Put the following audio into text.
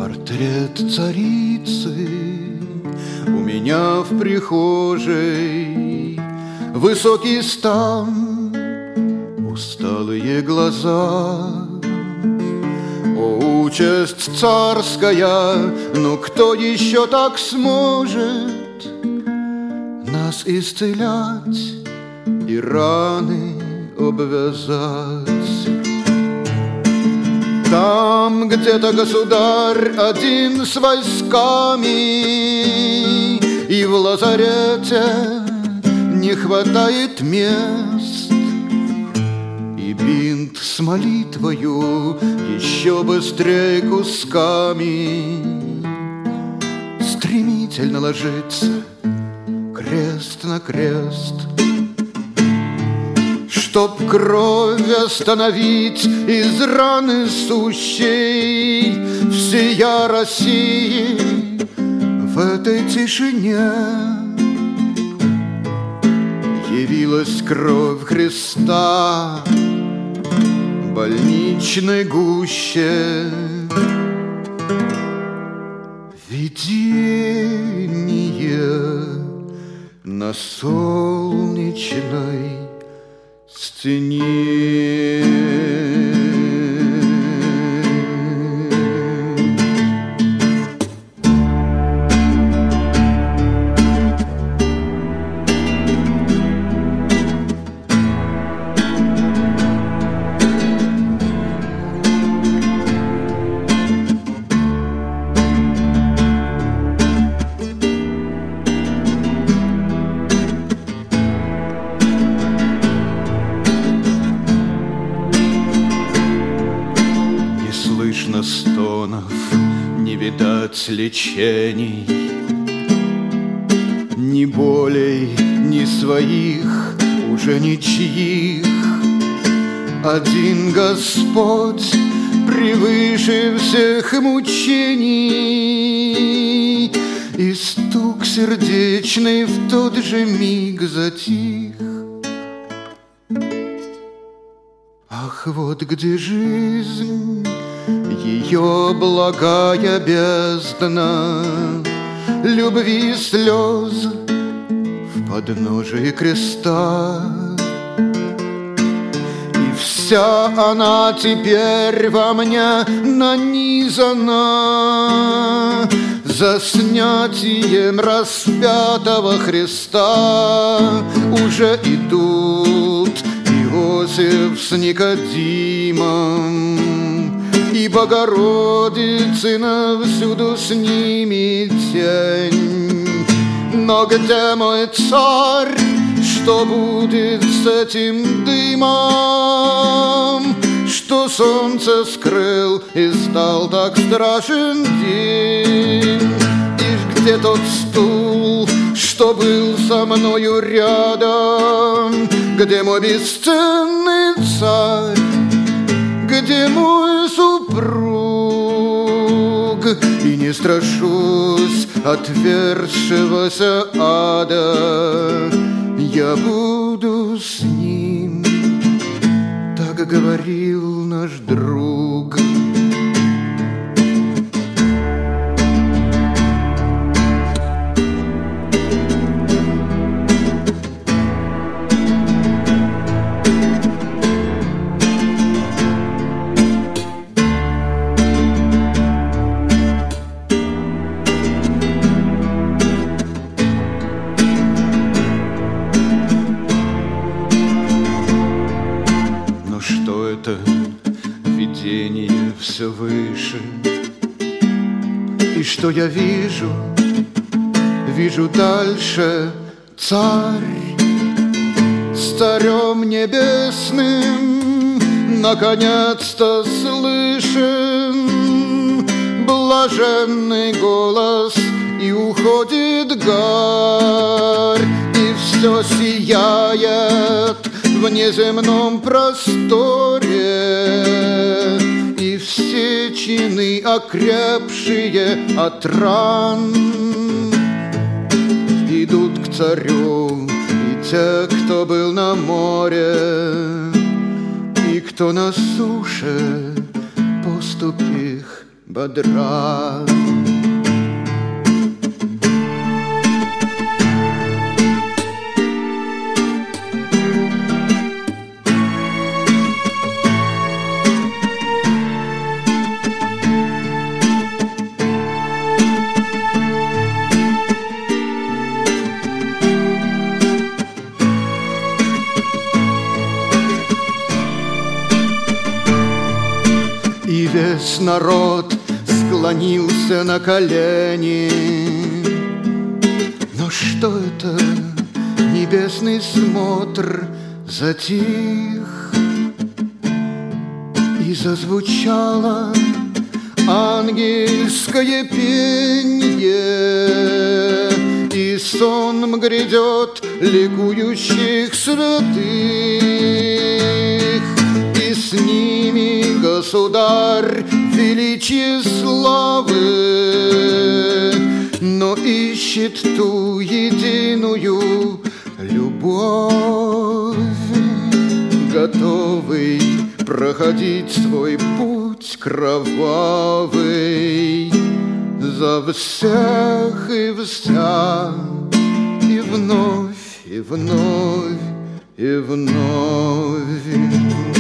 Портрет царицы у меня в прихожей, высокий стан, усталые глаза. О, участь царская, ну кто еще так сможет нас исцелять и раны обвязать? Там где-то государь один с войсками, и в лазарете не хватает мест. И бинт с молитвою еще быстрее кусками стремительно ложится крест на крест. Чтоб кровь остановить из раны сущей, всея России в этой тишине явилась кровь Христа в больничной гуще. Видение на солнечной стене. Слышно стонов, не видать лечений, ни болей, ни своих, уже ничьих. Один Господь превыше всех мучений, и стук сердечный в тот же миг затих. Ах, вот где жизнь, ее благая бездна, любви и слез в подножии креста. И вся она теперь во мне нанизана за снятием распятого Христа. Уже идут Иосиф с Никодимом, и Богородицына всюду с ними тень. Но где мой царь? Что будет с этим дымом, что солнце скрыл и стал так страшен день? И где тот стул, что был со мною рядом? Где мой бесценный царь? Где мой супруг? И не страшусь отвергшегося ада, я буду с ним, так говорил наш друг. Видение все выше. И что я вижу? Вижу дальше царь с царем небесным, наконец-то слышен блаженный голос, и уходит гарь, и все сияет в неземном просторе, и все чины, окрепшие от ран, идут к царю, и те, кто был на море, и кто на суше, поступь их бодра. И весь народ склонился на колени. Но что это? Небесный смотр затих, и зазвучало ангельское пенье, и сон грядет ликующих святых, и с ними государь величия славы, но ищет ту единую любовь, готовый проходить свой путь кровавый за всех и вся, и вновь, и вновь, и вновь.